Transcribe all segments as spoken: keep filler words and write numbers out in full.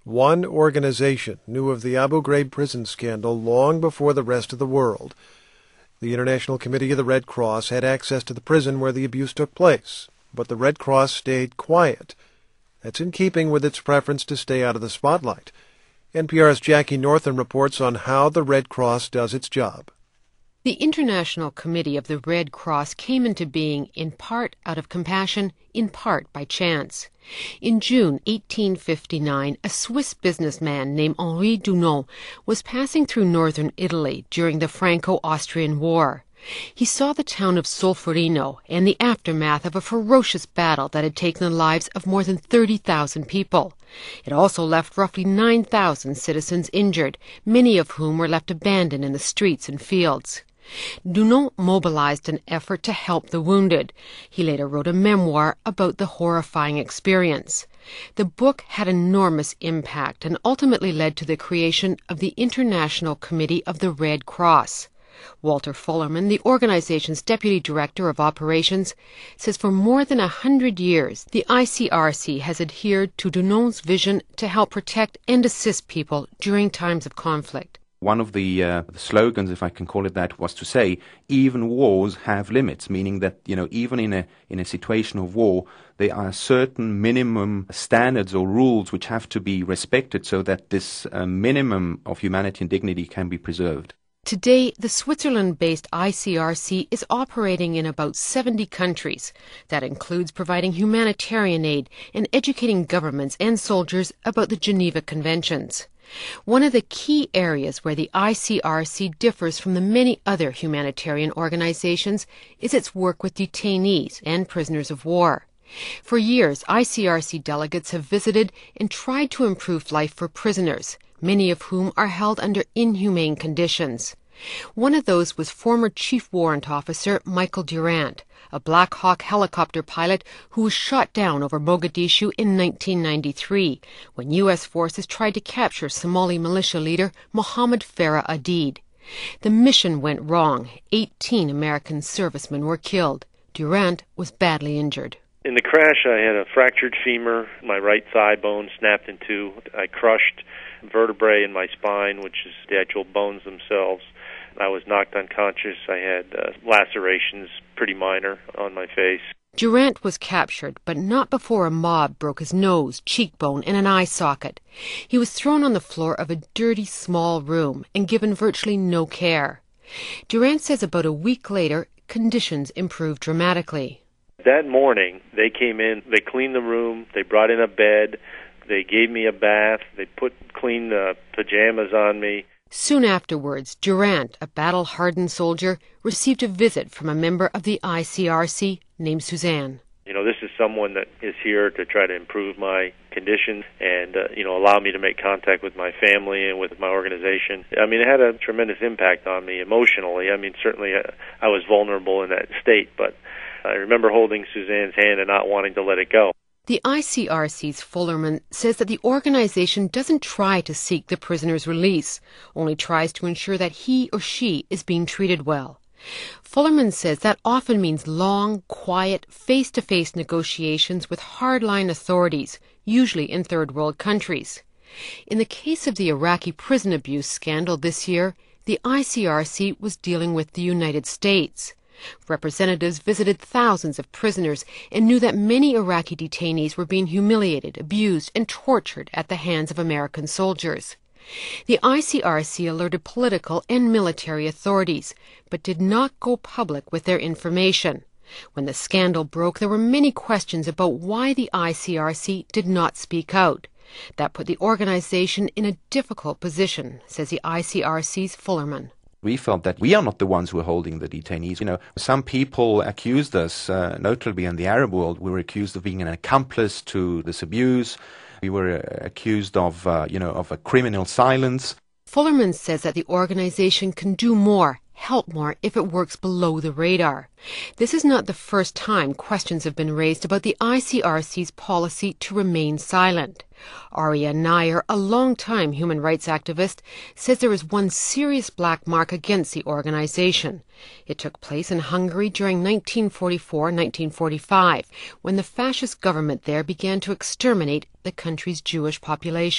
One organization knew of the Abu Ghraib prison scandal long before the rest of the world. The International Committee of the Red Cross had access to the prison where the abuse took place, but the Red Cross stayed quiet. That's in keeping with its preference to stay out of the spotlight. N P R's Jackie Northam reports on how the Red Cross does its job. The International Committee of the Red Cross came into being in part out of compassion, in part by chance. In June eighteen fifty-nine, a Swiss businessman named Henri Dunant was passing through northern Italy during the Franco-Austrian War. He saw the town of Solferino and the aftermath of a ferocious battle that had taken the lives of more than thirty thousand people. It also left roughly nine thousand citizens injured, many of whom were left abandoned in the streets and fields. Dunant mobilized an effort to help the wounded. He later wrote a memoir about the horrifying experience. The book had enormous impact and ultimately led to the creation of the International Committee of the Red Cross. Walter Fullerman, the organization's deputy director of operations, says for more than a hundred years, the I C R C has adhered to Dunant's vision to help protect and assist people during times of conflict. One of the, uh, the slogans, if I can call it that, was to say, even wars have limits, meaning that, you know, even in a in a situation of war, there are certain minimum standards or rules which have to be respected so that this uh, minimum of humanity and dignity can be preserved. Today, the Switzerland-based I C R C is operating in about seventy countries. That includes providing humanitarian aid and educating governments and soldiers about the Geneva Conventions. One of the key areas where the I C R C differs from the many other humanitarian organizations is its work with detainees and prisoners of war. For years, I C R C delegates have visited and tried to improve life for prisoners, many of whom are held under inhumane conditions. One of those was former Chief Warrant Officer Michael Durant, a Black Hawk helicopter pilot who was shot down over Mogadishu in nineteen ninety-three, when U S forces tried to capture Somali militia leader Mohammed Farah Aidid. The mission went wrong. Eighteen American servicemen were killed. Durant was badly injured. In the crash, I had a fractured femur, my right thigh bone snapped in two. I crushed vertebrae in my spine, which is the actual bones themselves. I was knocked unconscious. I had uh, lacerations, pretty minor, on my face. Durant was captured, but not before a mob broke his nose, cheekbone, and an eye socket. He was thrown on the floor of a dirty, small room and given virtually no care. Durant says about a week later, conditions improved dramatically. That morning, they came in, they cleaned the room, they brought in a bed, they gave me a bath, they put clean uh, pajamas on me. Soon afterwards, Durant, a battle-hardened soldier, received a visit from a member of the I C R C named Suzanne. You know, this is someone that is here to try to improve my condition and, uh, you know, allow me to make contact with my family and with my organization. I mean, it had a tremendous impact on me emotionally. I mean, certainly uh, I was vulnerable in that state, but I remember holding Suzanne's hand and not wanting to let it go. The I C R C's Fullerman says that the organization doesn't try to seek the prisoner's release, only tries to ensure that he or she is being treated well. Fullerman says that often means long, quiet, face-to-face negotiations with hardline authorities, usually in third world countries. In the case of the Iraqi prison abuse scandal this year, the I C R C was dealing with the United States. Representatives visited thousands of prisoners and knew that many Iraqi detainees were being humiliated, abused, and tortured at the hands of American soldiers. The I C R C alerted political and military authorities, but did not go public with their information. When the scandal broke, there were many questions about why the I C R C did not speak out. That put the organization in a difficult position, says the I C R C's Fullerman. We felt that we are not the ones who are holding the detainees. You know, some people accused us, uh, notably in the Arab world, we were accused of being an accomplice to this abuse. We were uh, accused of, uh, you know, of a criminal silence. Fullerman says that the organization can do more, help more, if it works below the radar. This is not the first time questions have been raised about the I C R C's policy to remain silent. Aria Nair, a long-time human rights activist, says there is one serious black mark against the organization. It took place in Hungary during nineteen forty-four to nineteen forty-five, when the fascist government there began to exterminate the country's Jewish population.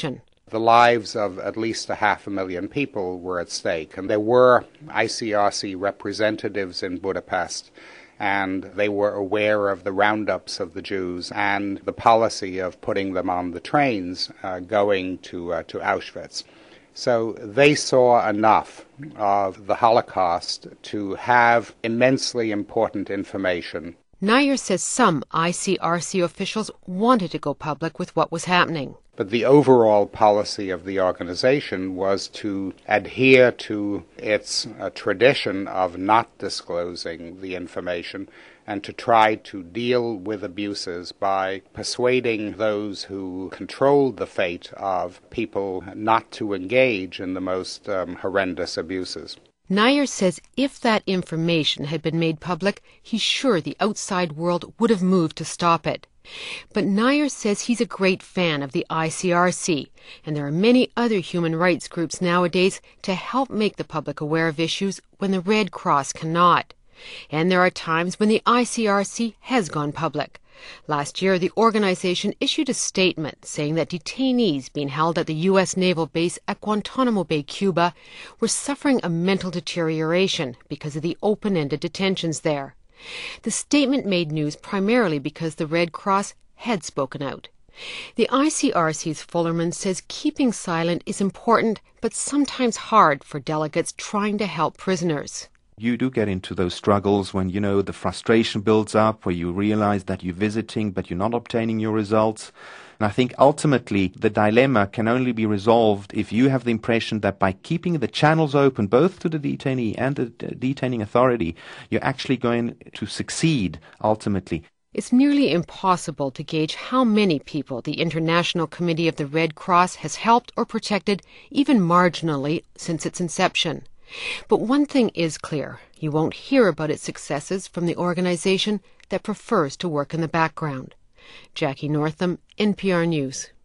The lives of at least a half a million people were at stake, and there were I C R C representatives in Budapest, and they were aware of the roundups of the Jews and the policy of putting them on the trains uh, going to uh, to Auschwitz. So they saw enough of the Holocaust to have immensely important information. Nair says some I C R C officials wanted to go public with what was happening. But the overall policy of the organization was to adhere to its uh, tradition of not disclosing the information and to try to deal with abuses by persuading those who controlled the fate of people not to engage in the most um, horrendous abuses. Nair says if that information had been made public, he's sure the outside world would have moved to stop it. But Nair says he's a great fan of the I C R C, and there are many other human rights groups nowadays to help make the public aware of issues when the Red Cross cannot. And there are times when the I C R C has gone public. Last year, the organization issued a statement saying that detainees being held at the U S naval base at Guantanamo Bay, Cuba, were suffering a mental deterioration because of the open-ended detentions there. The statement made news primarily because the Red Cross had spoken out. The I C R C's Fullerman says keeping silent is important, but sometimes hard for delegates trying to help prisoners. You do get into those struggles when, you know, the frustration builds up, where you realize that you're visiting but you're not obtaining your results. And I think ultimately the dilemma can only be resolved if you have the impression that by keeping the channels open, both to the detainee and the detaining authority, you're actually going to succeed ultimately. It's nearly impossible to gauge how many people the International Committee of the Red Cross has helped or protected, even marginally, since its inception. But one thing is clear, you won't hear about its successes from the organization that prefers to work in the background. Jackie Northam, N P R News.